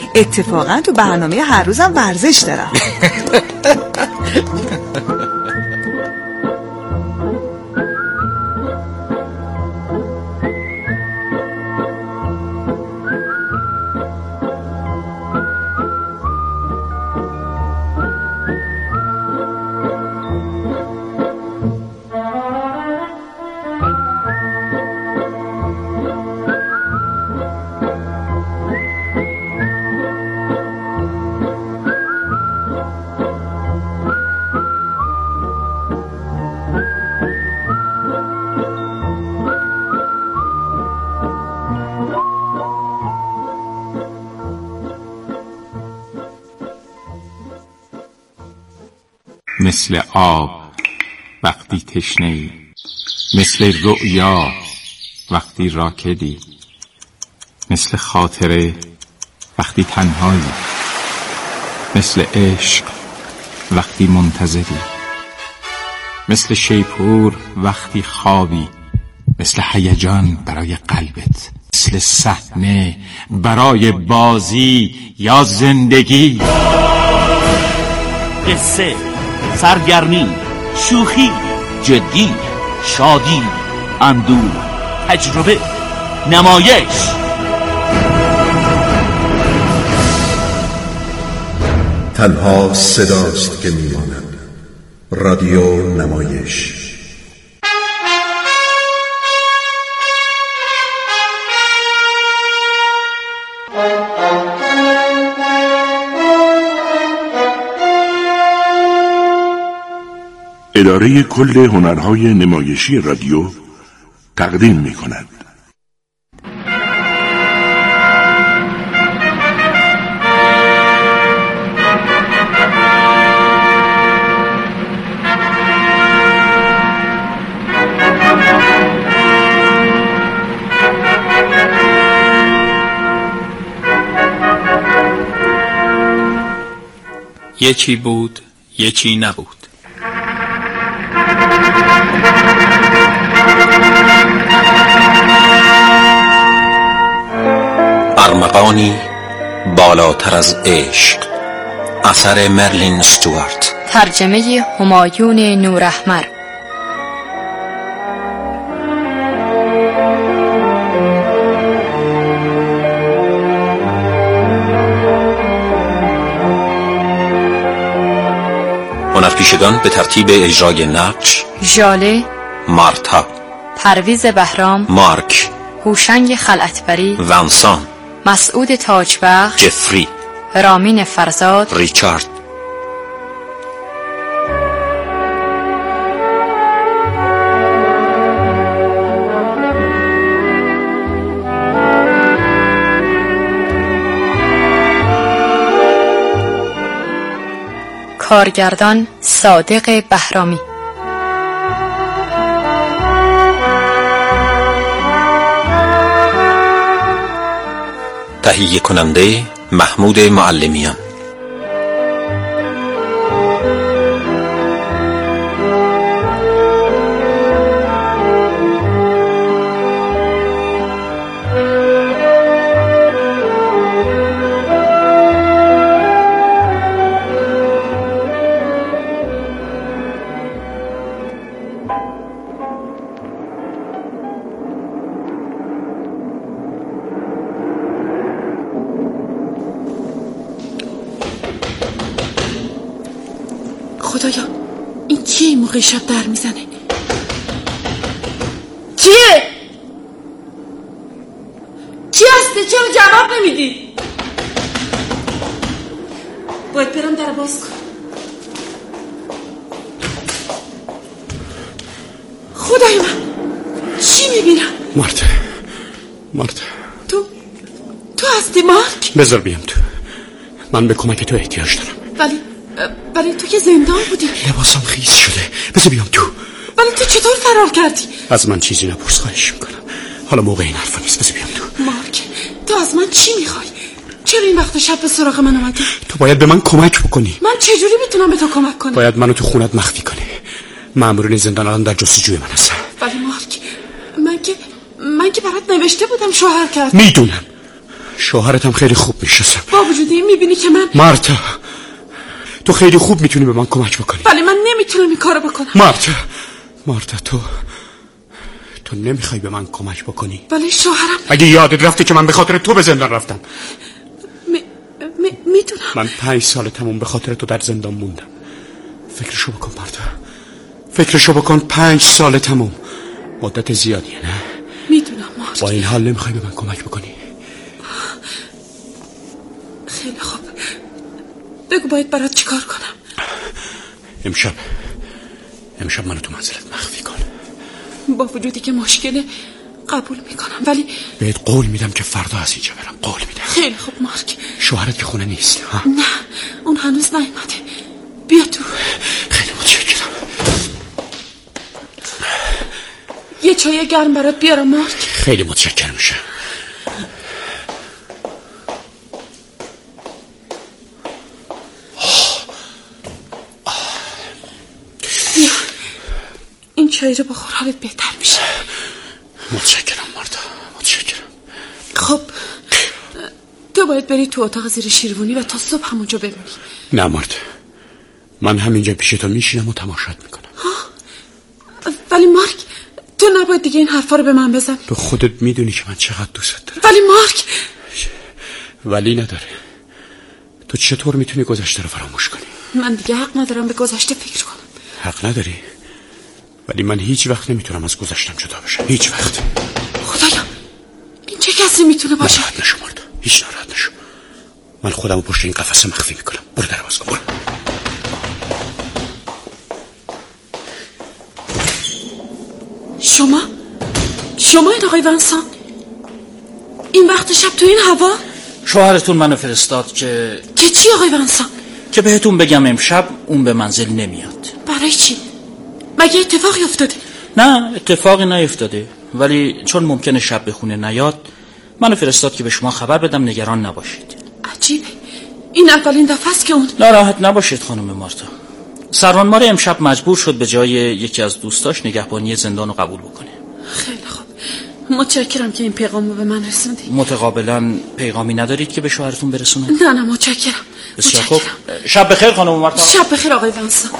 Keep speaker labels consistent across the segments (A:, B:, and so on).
A: اتفاقا تو برنامه هر روزم ورزش دارم.
B: مثل آب وقتی تشنه‌ای، مثل رؤیا وقتی راکدی، مثل خاطره وقتی تنهایی، مثل عشق وقتی منتظری، مثل شیپور وقتی خوابی، مثل هیجان برای قلبت، مثل صحنه برای بازی یا زندگی.
C: قصه، سرگرمی، شوخی، جدی، شادی، اندوه، تجربه، نمایش.
D: تنها صداست که میماند. رادیو نمایش.
E: اداره کل هنرهای نمایشی رادیو تقدیم می‌کند.
F: یکی بود، یکی نبود.
G: ارمغانی بالاتر از عشق، اثر مرلین استوارت،
H: ترجمه همایون نوراحمر.
G: هنرپیشگان به ترتیب اجرای نقش:
H: ژاله،
G: مارتا،
H: پرویز بهرام،
G: مارک،
H: هوشنگ خلعتبری،
G: ونسان،
H: مسعود تاجبخش،
G: جفری،
H: رامین فرزاد،
G: ریچارد.
H: کارگردان صادق بهرامی.
G: تهیه کننده محمود معلمیان.
I: خدایا این کیه این موقع شب در میزنه؟ کیه؟ کی هسته؟ چرا جواب نمیدی؟ باید برم در باز کنم. خدای من چی میبینم؟
J: مارت
I: تو هستی مارک؟
J: بذار بیام تو. من به کمک تو احتیاج دارم.
I: ولی تو که زندان بودی.
J: لباسم خیس شده. بذار بیام تو.
I: ولی تو چطور فرار کردی؟
J: از من چیزی نپرس، خواهش میکنم. حالا موقع این حرفا نیست. بذار بیام تو.
I: مارک تو از من چی میخوای؟ چرا این وقت شب به سراغ من اومدی؟
J: تو باید به من کمک بکنی.
I: من چجوری میتونم به تو کمک کنم؟
J: باید منو تو خونت مخفی کنی. مامورین زندان الان در جستجوی من هستن.
I: ولی مارک من که برات نوشته بودم شوهر کرد.
J: میدونم. شوهرتم خیلی خوب میشناسم.
I: با وجود این میبینی که من
J: مارتا، تو خیلی خوب میتونی به من کمک بکنی.
I: ولی من نمیتونم این کارو بکنم.
J: مارتا تو نمیخوای به من کمک بکنی؟
I: ولی شوهرم،
J: اگه یادت رفته که من به خاطر تو به زندان رفتم.
I: میدونم.
J: من 5 سال تموم به خاطر تو در زندان موندم. فکرشو بکن مارتا، فکرشو بکن. 5 سال تموم مدت زیادیه، نه؟
I: میدونم مارک.
J: با این حال نمیخوای به من کمک بکنی؟
I: خیلی خوب، بگو باید برات چیکار کنم.
J: امشب منو تو منزلت مخفی کن.
I: با وجودی که مشکله قبول میکنم، ولی
J: بهت قول میدم که فردا از اینجا برم. قول میدم.
I: خیلی خوب مارک.
J: شوهرت که خونه نیست ها؟
I: نه، اون هنوز نیومده. بیا تو.
J: خیلی متشکرم.
I: یه چای گرم برات بیارم مارک؟
J: خیلی متشکرم میشه.
I: بیا این چای رو بخور، حالت بهتر میشه.
J: متشکرم مارتا، متشکرم.
I: خب تو باید بری تو اتاق زیر شیروانی و تا صبح همونجا بمونی.
J: نه مارتا، من همینجا پیش تو میشینم و تماشات میکنم.
I: ولی مارک تو نباید دیگه این حرفا رو به من بزنی.
J: تو خودت میدونی که من چقدر دوست دارم.
I: ولی مارک،
J: ولی نداره. تو چطور میتونی گذشته رو فراموش کنی؟
I: من دیگه حق ندارم به گذشته فکر کنم.
J: حق نداری، ولی من هیچ وقت نمیتونم از گذشتم جدا بشم. هیچ وقت.
I: خدایا، این چه کسی میتونه باشه؟
J: ناراحت نشو مارتا، هیچ ناراحت نشو. من خودمو پشت این قفسه مخفی میکنم. برو در باز کن، برو.
I: شما این آقای ونسان این وقت شب تو این هوا؟
C: شوهرتون منو فرستاد که
I: چی آقای ونسان؟
C: که بهتون بگم امشب اون به منزل نمیاد.
I: برای چی؟ مگه اتفاقی افتاده؟
C: نه اتفاقی نیفتاده، ولی چون ممکنه شب به خونه نیاد منو فرستاد که به شما خبر بدم نگران نباشید.
I: عجیبه، این اولین دفعه است که اون...
C: ناراحت نباشید خانم مارتا. سروانمار امشب مجبور شد به جای یکی از دوستاش نگهبانی زندان رو قبول بکنه.
I: خیلی خوب، متشکرم که این پیغام رو به من رسوندی.
C: متقابلا پیغامی ندارید که به شوهرتون برسونه؟
I: نه متشکرم.
C: بسیار خوب. شب بخیر خانم مارتا.
I: شب بخیر آقای ونسان.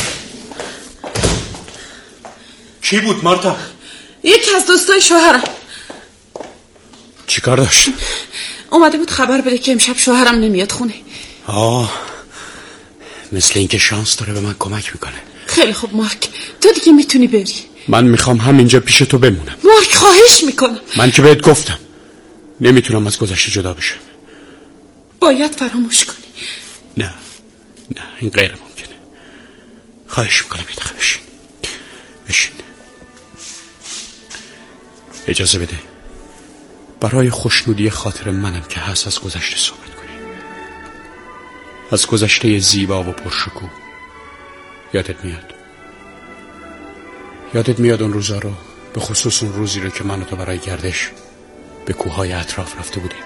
J: چی بود مارتا؟
I: یکی از دوستای شوهرم.
J: چی کار داشت؟
I: اومده بود خبر بده که امشب شوهرم نمیاد خونه.
J: مثل اینکه شانس داره به من کمک میکنه.
I: خیلی خوب مارک، تو دیگه میتونی بری.
J: من میخوام همینجا پیش تو بمونم.
I: مارک خواهش میکنم.
J: من که بهت گفتم نمیتونم از گذشته جدا بشم.
I: باید فراموش کنی.
J: نه این غیر ممکنه. خواهش میکنم یه دقیقه بشین. اجازه بده برای خوشنودی خاطر منم که هست از گذشته صحبت کنی. از گذشته زیبا و پرشکوه. یادت میاد اون روزا رو، به خصوص اون روزی رو که من و تو برای گردش به کوههای اطراف رفته بودیم.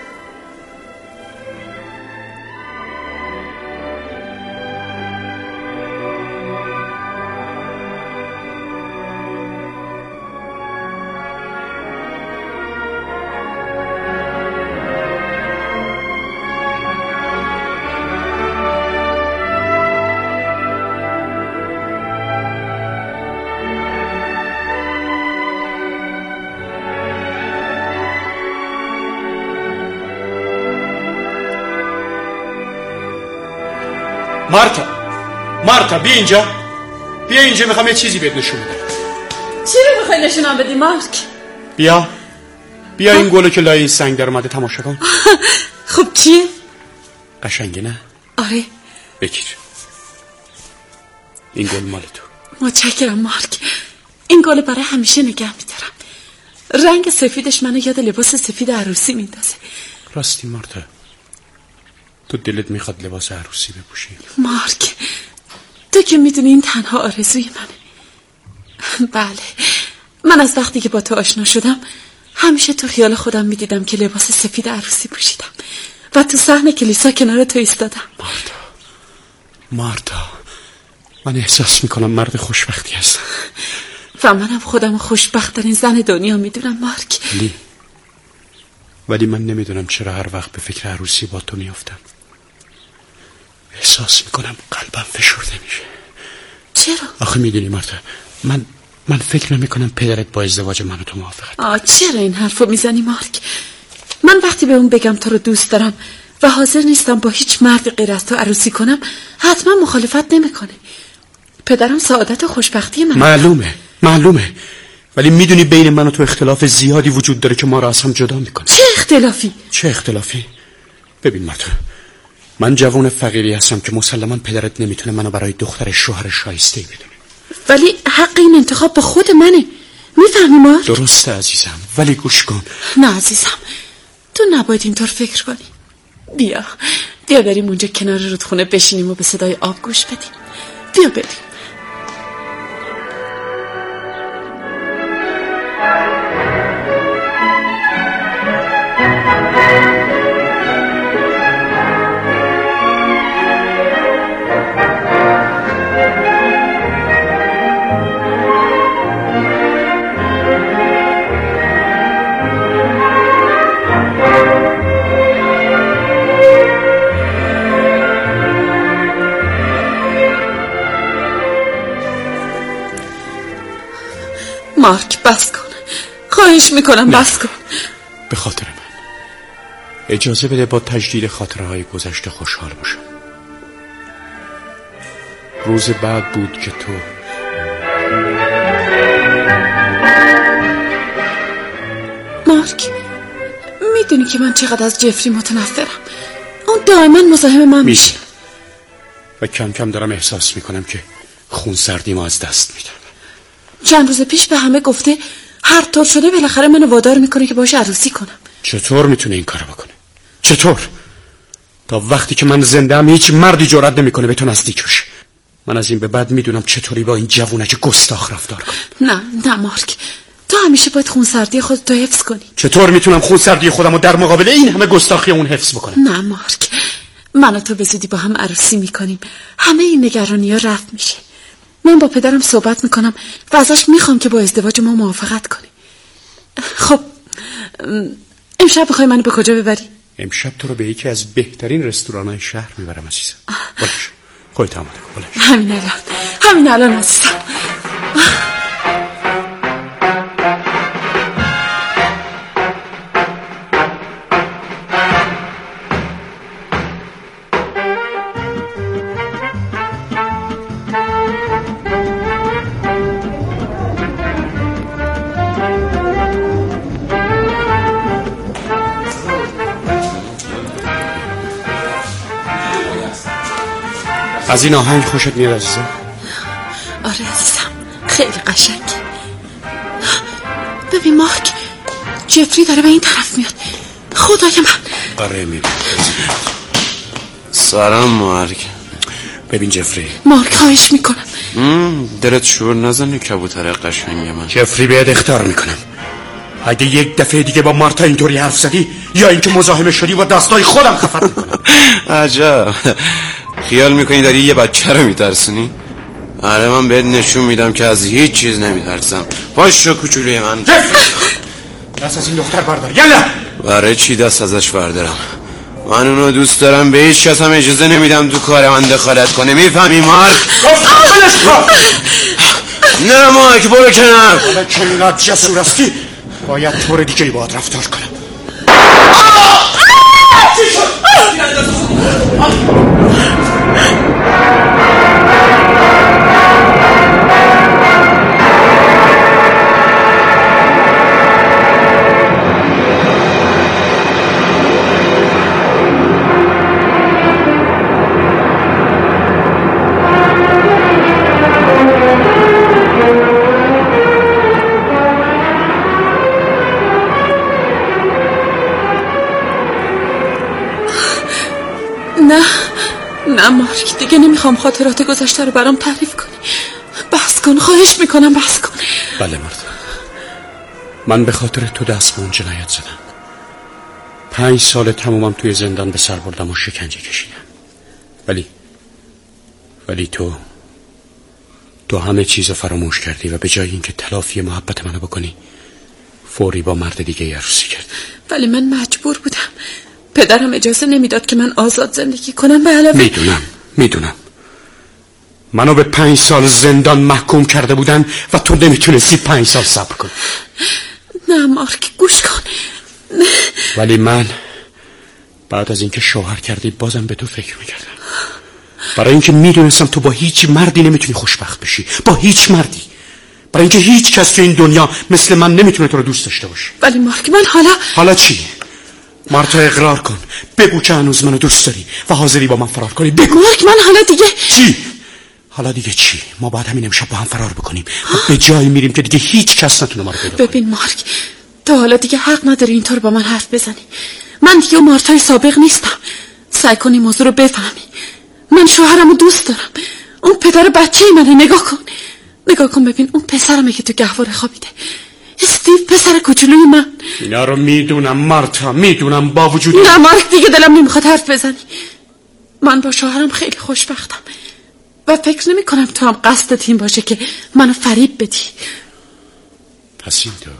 J: مارتا بیا اینجا میخوام یه چیزی بهت نشون بدم.
I: چی رو میخوای نشونم بدی مارک؟
J: بیا این گلو که لای این سنگ در اومده تماشا کن.
I: خب چیه؟
J: قشنگه نه؟
I: آره.
J: بگیر، این گل مال تو.
I: متشکرم مارک، این گل برای همیشه نگه میدارم. رنگ سفیدش منو یاد لباس سفید عروسی میندازه.
J: راستی مارتا، تو دلت میخواد لباس عروسی بپوشی؟
I: مارک تو که میدونی این تنها آرزوی منه. بله، من از وقتی که با تو آشنا شدم همیشه تو خیال خودم میدیدم که لباس سفید عروسی پوشیدم و تو صحن کلیسا کنار تو ایستادم.
J: مارتا من احساس میکنم مرد خوشبختی هستم
I: و منم خودم خوشبخت‌ترین زن دنیا میدونم مارک.
J: ولی من نمیدونم چرا هر وقت به فکر عروسی با تو میافتم احساس میکنم قلبم فشرده میشه.
I: چرا؟
J: آخه میدونی مرتا، من فکر نمیکنم پدرت با ازدواج من و تو موافقت.
I: چرا این حرفو میزنی مارک؟ من وقتی به اون بگم تو رو دوست دارم و حاضر نیستم با هیچ مردی غیر از تو عروسی کنم، حتما مخالفت نمیکنه. پدرم سعادت و خوشبختی من.
J: معلومه ولی میدونی بین من و تو اختلاف زیادی وجود داره که ما را از هم جدا میکنه.
I: چه اختلافی؟
J: ببین مرتا، من جوان فقیری هستم که مسلما پدرت نمیتونه منو برای دختر شوهر شایسته بدونه،
I: ولی حق این انتخاب به خود منه. میفهمی مارک؟
J: درسته عزیزم، ولی گوش کن.
I: نه عزیزم، تو نباید اینطور فکر کنی. بیا بریم اونجا کنار رودخونه بشینیم و به صدای آب گوش بدیم. بیا بریم. مارک بس کن، خواهش میکنم بس کن.
J: به خاطر من اجازه بده با تجدید خاطرهای گذشته خوشحال باشم. روز بعد بود که تو
I: مارک، میدونی که من چقدر از جفری متنفرم. اون دائما مزاحم من میشه
J: و کم کم دارم احساس میکنم که خون سردیمو از دست میدم.
I: چند روز پیش به همه گفته هر طور شده بالاخره منو وادار میکنه که باهاش عروسی کنم.
J: چطور میتونه این کارو بکنه؟ چطور؟ تا وقتی که من زنده ام هیچ مردی جرئت نمیکنه به تو نزدیک بشه. من از این به بعد میدونم چطوری با این جوونک گستاخ رفتار کنم.
I: نه مارک، تو همیشه باید خونسردی خودت رو حفظ کنی.
J: چطور میتونم خونسردی خودم رو در مقابل این همه گستاخی اون حفظ بکنم؟
I: نه مارک، من و تو به زودی با هم عروسی میکنیم. همه این نگرانی ها رفت میشه. من با پدرم صحبت میکنم و ازش میخوام که با ازدواج ما موافقت کنه. خب امشب بخوای منو به کجا ببری؟
J: امشب تو رو به یکی از بهترین رستوران‌های شهر میبرم عزیزم. باش خودت آماده کن.
I: همین الان عزیزم.
J: از این آهنگ خوشت میاد عزیزم؟
I: آره عزیزم، خیلی قشنگه. ببین مارک، جفری داره به این طرف میاد. خدای من.
J: آره میبینم.
K: سلام مارک.
J: ببین جفری.
I: مارک خواهش میکنم
K: دلت شور نزنی کبوتر قشنگ من.
J: جفری بهت اخطار میکنم، اگه یک دفعه دیگه با مارتا اینطوری حرف زدی یا اینکه مزاحم شدی با دستای خودم خفت میکنم.
K: عجب، خیال میکنی داری یه بچه رو میترسونی؟ آره من بهت نشون میدم که از هیچ چیز نمیترسم. پاشو کوچولوی من.
J: دست از این دختر بردار. یلا.
K: برای چی دست ازش بردارم؟ من اونو دوست دارم، به هیچ کس هم اجازه نمیدم تو کار من دخالت کنه. میفهمی مارک؟ نه مارک برو کنار.
J: حالا که اینقدر جسور هستی باید طور دیگه باید رفتار کنم.
I: نه مارک، دیگه نمیخوام خاطرات گذشته رو برام تعریف کنی. بس کن، خواهش میکنم بس کن.
J: بله مرد، من به خاطر تو دست به اون جنایت زدم. 5 سال تمومم توی زندان به سر بردم و شکنجه کشیدم. ولی تو همه چیزو فراموش کردی و به جای اینکه تلافی محبت منو بکنی فوری با مرد دیگه عروسی کرد.
I: ولی من مجبور بودم. پدرم اجازه نمیداد که من آزاد زندگی کنم. به علاوه
J: میدونم منو به 5 سال زندان محکوم کرده بودن و تو نمیتونستی 5 سال صبر کنی.
I: نه مارک گوش کن.
J: ولی من بعد از اینکه شوهر کردی بازم به تو فکر میکردم، برای اینکه میدونستم تو با هیچ مردی نمیتونی خوشبخت بشی، با هیچ مردی، برای اینکه هیچ کس تو این دنیا مثل من نمیتونه تو رو دوست داشته باشه.
I: ولی مارک من حالا
J: چی؟ مارتا اقرار کن، بگو که هنوز منو دوست داری و حاضری با من فرار کنی. بگو.
I: مارک من حالا دیگه
J: چی؟ حالا دیگه چی؟ ما باید همین امشب با هم فرار بکنیم و به جایی میریم که دیگه هیچ کس نتونه ما رو پیدا کنه.
I: ببین مارک، تو حالا دیگه حق نداری اینطور با من حرف بزنی. من دیگه مارتای سابق نیستم. سعی کنی موضوع رو بفهمی. من شوهرمو دوست دارم. اون پدر بچه منه. نگاه کن ببین، اون پسرمه که تو گهواره خوابیده. استیو پسر کوچولوی من.
J: اینا رو میدونم مارتا، میدونم. با وجود
I: نه مارک دیگه دلم نمیخواد حرف بزنی. من با شوهرم خیلی خوشبختم و فکر نمی کنم تو هم قصدت این باشه که منو فریب بدی.
J: پس اینطور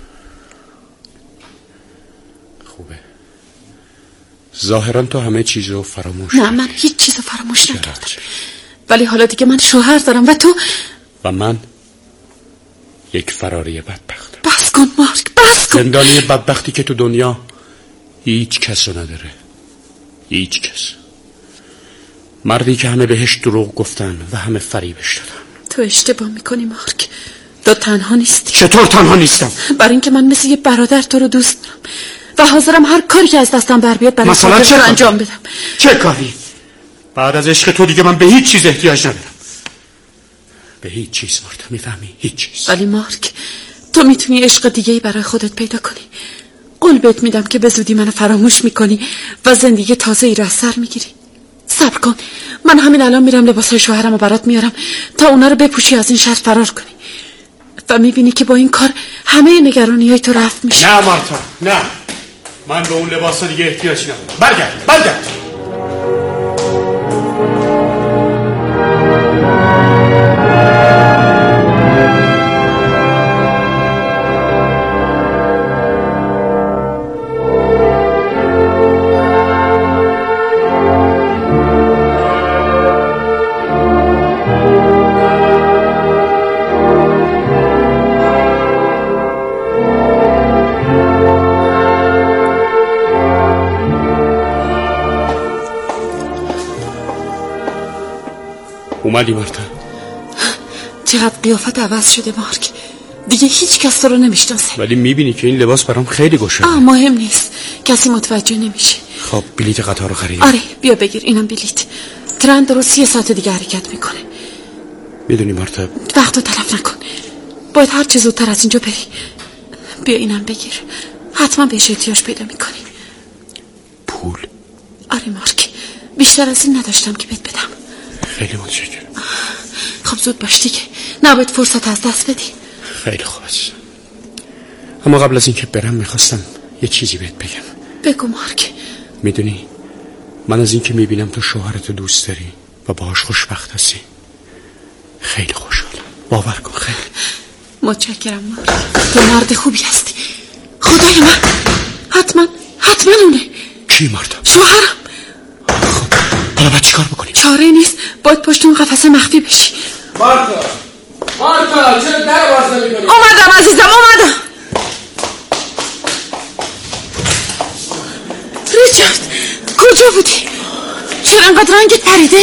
J: خوبه. ظاهرا تو همه چیزو فراموش.
I: نه من هیچ چیزو فراموش نکردم، ولی حالا دیگه من شوهر دارم و
J: من یک فراری بدبختم.
I: بس کن مارک، بس کن.
J: زندانی بدبختی که تو دنیا هیچ کس رو نداره. هیچ کس. مردی که همه بهش دروغ گفتن و همه فریبش دادن.
I: تو اشتباه میکنی مارک. تو تنها نیستی.
J: چطور تنها نیستم؟
I: برای اینکه من مثل یه برادر تو رو دوست دارم و حاضرم هر کاری که از دستم بر بیاد برای تو انجام بدم.
J: چه کاری؟ بعد از عشق تو دیگه من به هیچ چیز احتیاج ندارم. به هیچ چیز مارتا، میفهمی؟ هیچ چیز.
I: ولی مارک تو میتونی عشق دیگه‌ای برای خودت پیدا کنی. قول بهت میدم که به زودی منو فراموش میکنی و زندگی تازه‌ای رو از سر میگیری. صبر کن، من همین الان میرم لباسای شوهرمو برات میارم تا اونا رو بپوشی از این شهر فرار کنی و میبینی که با این کار همه نگرانیای تو رفت میشه.
J: نه مارتا، نه. من به اون لباسا دیگه احتیاجی ندارم. برگرد. اومدی مارتا؟
I: چقدر قیافت عوض شده مارک. دیگه هیچ کس تو رو نمیشناسه.
J: ولی میبینی که این لباس برام خیلی گشنه.
I: مهم نیست، کسی متوجه نمیشه.
J: خب بلیت قطار رو خریدی؟
I: آره بیا بگیر، اینم بلیت. ترن درست 3 ساعت دیگه حرکت میکنه.
J: میدونی مارتا
I: وقتو تلف نکن، باید هر چه زودتر از اینجا بری. بیا اینم بگیر، حتما بهش احتیاج پیدا میکنی.
J: پول؟
I: آره مارک، بیشتر از این نداشتم که بهت بدم.
J: خیلی متشکرم.
I: خب زود باش دیگه، نباید فرصت از دست بدی.
J: خیلی خوب است. اما قبل از اینکه برم میخواستم یه چیزی بهت بگم.
I: بگو مارک.
J: میدونی من از اینکه میبینم تو شوهرتو دوست داری و باهاش خوشبخت هستی خیلی خوشحالم. باور کن خیلی.
I: متشکرم مارک، تو مرد خوبی هستی. خدای من، حتما اونه.
J: کی مارتا؟
I: شوهرم.
J: خب حالا باید چیکار بکنیم؟
I: چاره نیست، باید پشت اون قفسه مخفی بشی.
K: مارتا چرا در باز نمی‌کنی؟
I: اومدم عزیزم، اومدم. ریچارد کجا بودی؟ چرا انقدر رنگت پریده؟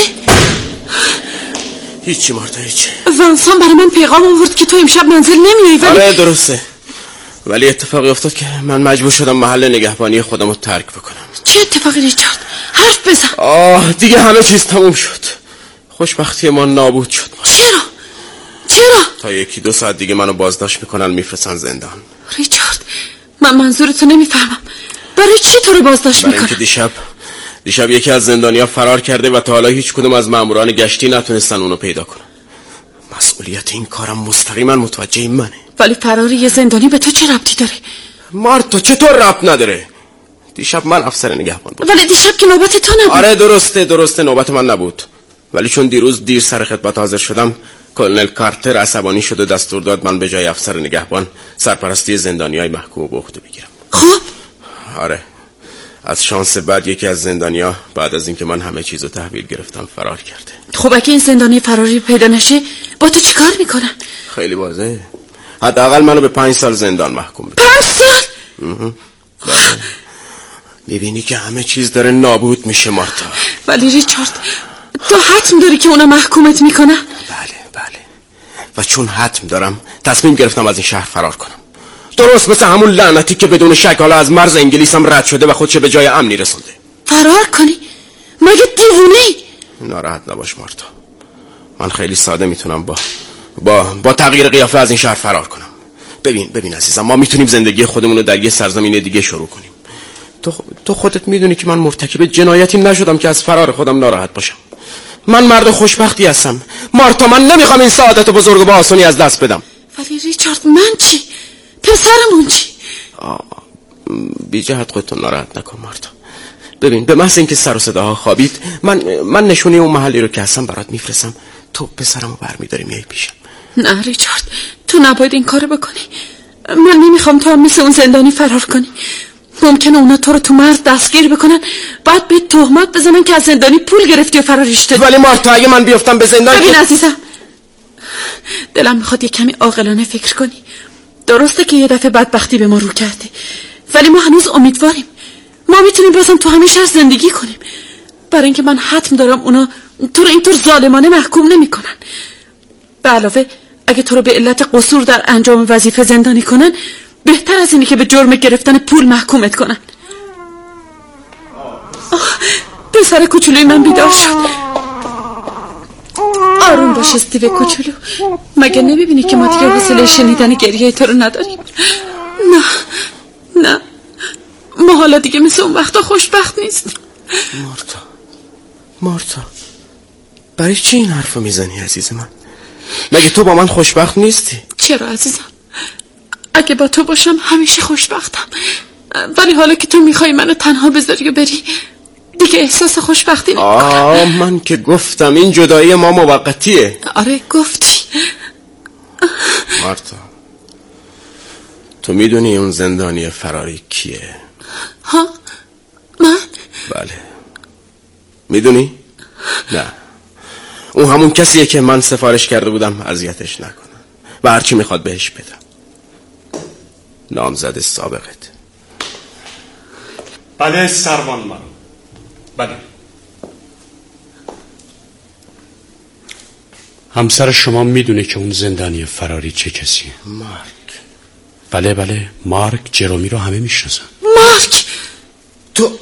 K: هیچی مارتا، هیچی.
I: ونسان برای من پیغام آورد که تو امشب منزل نمیای. ولی
K: آره درسته، ولی اتفاقی افتاد که من مجبور شدم محل نگهبانی خودم رو ترک بکنم.
I: چه اتفاقی ریچارد؟ حرف بزن.
K: دیگه همه چیز تموم شد. خوشبختی ما نابود شد.
I: چرا؟
K: تا 1-2 ساعت دیگه منو بازداشت میکنن، میفرستن زندان.
I: ریچارد من منظورتو نمیفهمم. برای چی تو رو بازداشت میکنن؟
K: برای اینکه دیشب یکی از زندانیا فرار کرده و تا حالا هیچ کدوم از ماموران گشتی نتونستن اونو پیدا کنن. مسئولیت این کارم مستقیما متوجه منه.
I: ولی فرار یه زندانی به تو چه ربطی داره؟
K: مارتا چطور ربط نداره؟ دیشب من افسر نگهبان بودم.
I: ولی دیشب که نوبت تو نبود.
K: آره درسته نوبت من نبود، ولی چون دیروز دیر سر خدمت حاضر شدم کلنل کارتر عصبانی شد و دستور داد من به جای افسر نگهبان سرپرستی زندانیای محکوم به عهده بگیرم.
I: خب
K: آره، از شانس بعد یکی از زندانیا بعد از اینکه من همه چیزو تحویل گرفتم فرار کرده.
I: خب اگه این زندانی فراری پیدا نشه با تو چیکار میکنن؟
K: خیلی واضحه، حداقل منو به 5 سال زندان محکوم میکنن.
I: 5 سال؟
K: میبینی که همه چیز داره نابود میشه مارتا.
I: ولی ریچارد تو حتم داری که اونا محکومت میکنن؟
K: بله و چون حتم دارم تصمیم گرفتم از این شهر فرار کنم، درست مثل همون لعنتی که بدون شک حالا از مرز انگلیس هم رد شده و خودش به جای امنی رسونده.
I: فرار کنی؟ مگه دیوونه‌ای؟
K: ناراحت نباش مارتا، من خیلی ساده میتونم با تغییر قیافه از این شهر فرار کنم. ببین عزیزم، ما میتونیم زندگی خودمون رو در یه سرزمین دیگه شروع کنیم. تو خودت میدونی که من مرتکب جنایتی نشدم که از فرار خودم ناراحت باشم. من مرد خوشبختی هستم مارتا، من نمیخوام این سعادت بزرگ با آسونی از دست بدم.
I: ولی ریچارد من چی؟ پسرمون چی؟
K: بی جهت خودتون ناراحت نکن مارتا. ببین به محض اینکه سر و صداها خوابید من نشونی اون محلی رو که هستم برات میفرستم، تو پسرمو برمیداری میای پیشم.
I: نه ریچارد، تو نباید این کارو بکنی. من نمیخوام تو هم مثل اون زندانی فرار کنی. ممکنه اونا تو رو تو مرز دستگیر بکنن، بعد به تهمت بزنن که از زندانی پول گرفتی و فراریش دادی.
K: ولی مارتا اگه من بیفتم به زندان،
I: ببین عزیزم، دلم میخواد یه کمی عاقلانه فکر کنی. درسته که یه دفعه بدبختی به ما رو کرده، ولی ما هنوز امیدواریم. ما میتونیم بازم تو همین شهر زندگی کنیم. برای اینکه من حتم دارم اونا تو رو اینطور ظالمانه محکوم نمیکنن. به علاوه اگه تو رو به علت قصور در انجام وظیفه زندانی کنن، بهتر از اینه که به جرم گرفتن پول محکومت کنن. پسر کوچولوی من بیدار شد. آروم باش استیو کوچولو، مگه نمیبینی که ما دیگه حوصله شنیدن گریه تو رو نداریم؟ نه ما حالا دیگه مثل اون وقتا خوشبخت نیستیم.
K: مارتا برای چی این حرفو میزنی عزیز من؟ مگه تو با من خوشبخت نیستی؟
I: چرا عزیزم؟ اگه با تو باشم همیشه خوشبختم، ولی حالا که تو میخوای منو تنها بذاری و بری دیگه احساس خوشبختی نمیکنم.
K: من که گفتم این جدایی ما موقتیه.
I: آره گفتی.
K: مارتا تو میدونی اون زندانی فراری کیه؟
I: ها؟ من؟
K: بله میدونی؟ نه، اون همون کسیه که من سفارش کرده بودم اذیتش نکنن و هرچی میخواد بهش بدم. نامزد سابقت.
J: بله سروان من. بله همسر شما میدونه که اون زندانی فراری چه کسیه؟
K: مارک.
J: بله مارک جرومی رو همه میشناسن.
I: مارک؟
K: تو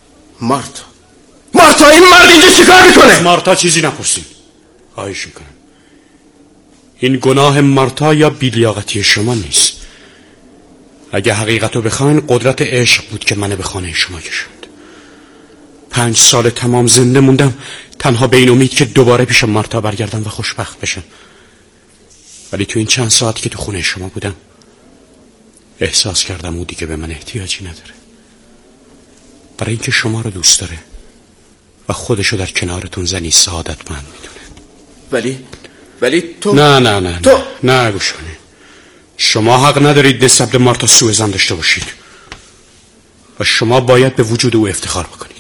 K: مارتا این مرد اینجا چیکار میکنه؟
J: مارتا چیزی نپرسیم، خواهش میکنم. این گناه مارتا یا بی‌لیاقتی شما نیست. اگه حقیقتو بخواین قدرت عشق بود که منو به خانه شما کشوند. 5 سال تمام زنده موندم تنها به این امید که دوباره پیش مارتا برگردم و خوشبخت بشم. ولی تو این چند ساعت که تو خونه شما بودم احساس کردم او دیگه به من احتیاجی نداره. برای اینکه شما رو دوست داره و خودشو در کنارتون زنی سعادتمند میدونه.
K: ولی تو
J: نه گوش کنید. شما حق ندارید نسبت به مارتا سوء ظن داشته باشید و شما باید به وجود او افتخار بکنید.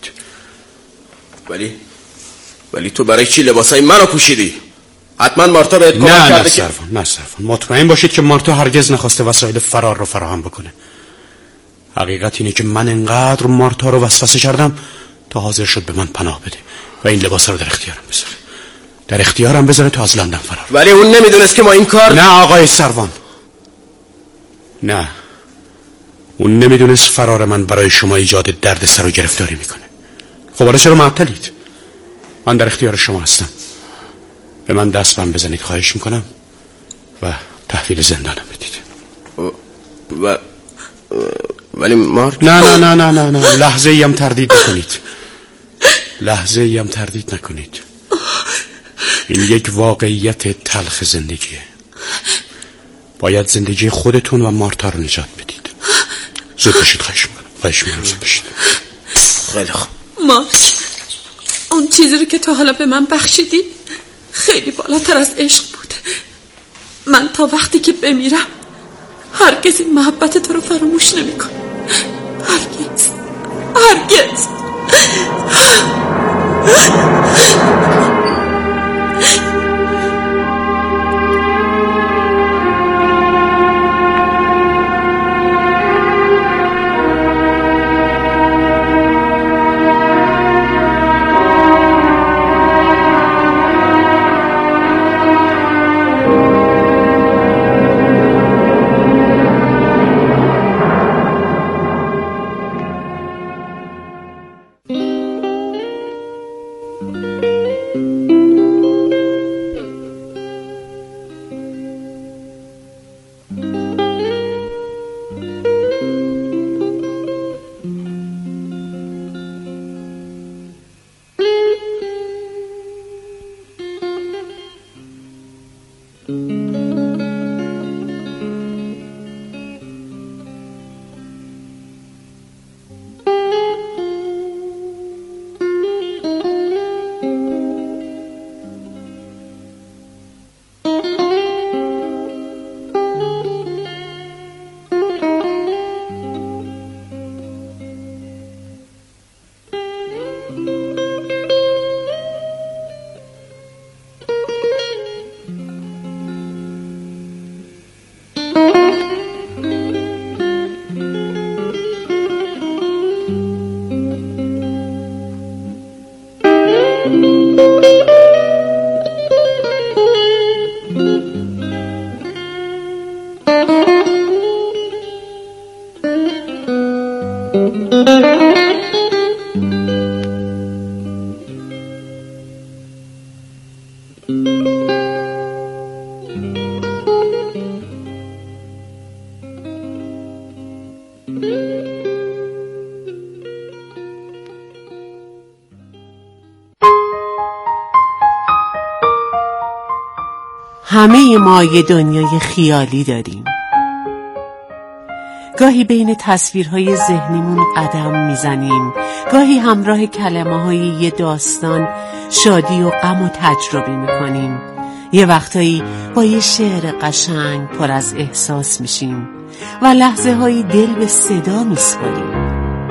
K: ولی تو برای چی لباسای منو پوشیدی؟ حتما مارتا بهت کمک کرده که
J: نه صرفا مطمئن باشید که مارتا هرگز نخواسته وسایل فرار رو فراهم بکنه. حقیقت اینه که من انقدر مارتا رو وسوسه کردم تا حاضر شد به من پناه بده و این لباسا رو در اختیارم بذاره تا از لندن فرار.
K: ولی اون نمیدونست که ما این کار.
J: نه آقای سروان، نه، اون نمیدونست فرار من برای شما ایجاد درد سر و گرفتاری میکنه. خب حالا چرا معطلید؟ من در اختیار شما هستم. به من دست بند بزنید خواهش میکنم و تحویل زندانم بدید.
K: ولی مارک
J: نه لحظه ای هم تردید نکنید. این یک واقعیت تلخ زندگیه. باید زندگی خودتون و مارتا رو نجات بدید. زود بشید خواهش میکنم زود بشید.
K: خیلی خوب.
I: مارک، اون چیزی رو که تا حالا به من بخشیدی خیلی بالاتر از عشق بود. من تا وقتی که بمیرم هرگز این محبت تو رو فراموش نمی کنم. هرگز هرگز.
L: همه ما یه دنیای خیالی داریم. گاهی بین تصویرهای ذهنیمون قدم میزنیم، گاهی همراه کلمه‌های یه داستان شادی و غم و تجربه میکنیم. یه وقتایی با یه شعر قشنگ پر از احساس میشیم و لحظه هایی دل به صدا میسپاریم.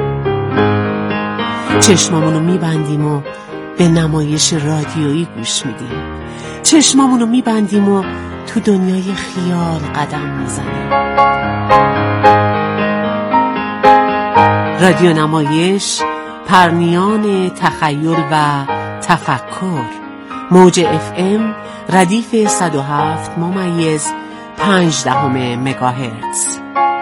L: چشمامونو میبندیم و به نمایش رادیویی گوش میدیم. چشمامونو میبندیم و تو دنیای خیال قدم میزنیم. رادیو نمایش، پرنیان تخیل و تفکر. موج FM ردیف 107.5 مگاهرتز.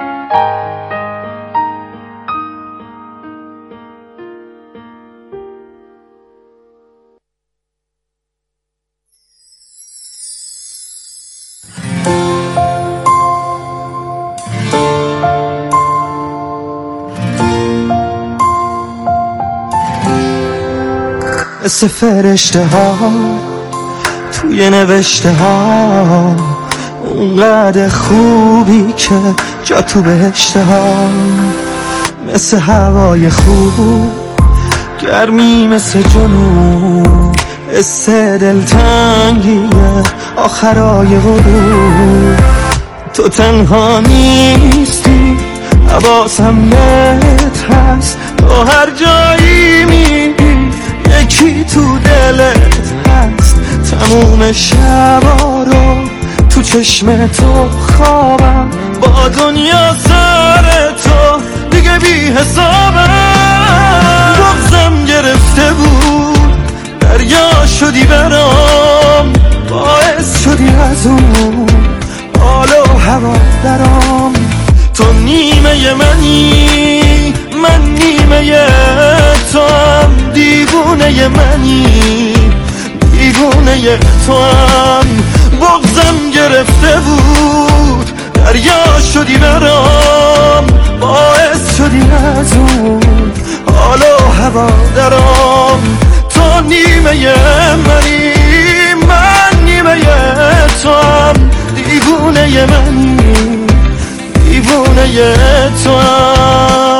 M: مثل فرشته ها توی نوشته ها، اونقدر خوبی که جا تو بهشته ها. مثل هوای خوب گرمی، مثل جنون مثل دلتنگیه آخرای غروب. تو تنها نیستی، حواسم بهت هست، تو هر جایی میری یکی تو دلت هست. تموم شبا رو تو چشم تو خوابم، با دنیا سر تو دیگه بی حسابم. بغضم گرفته بود دریا شدی برام، باعث شدی از اون حال و هوا درام. تو نیمه منی، من نیمه تو هم، دیوونه منی، دیوونه تو هم. بغضم گرفته بود دریا شدی برام، باعث شدی از اون حال و هوا درام. تو نیمه منی، من نیمه تو هم، دیوونه منی، دیوونه تو هم.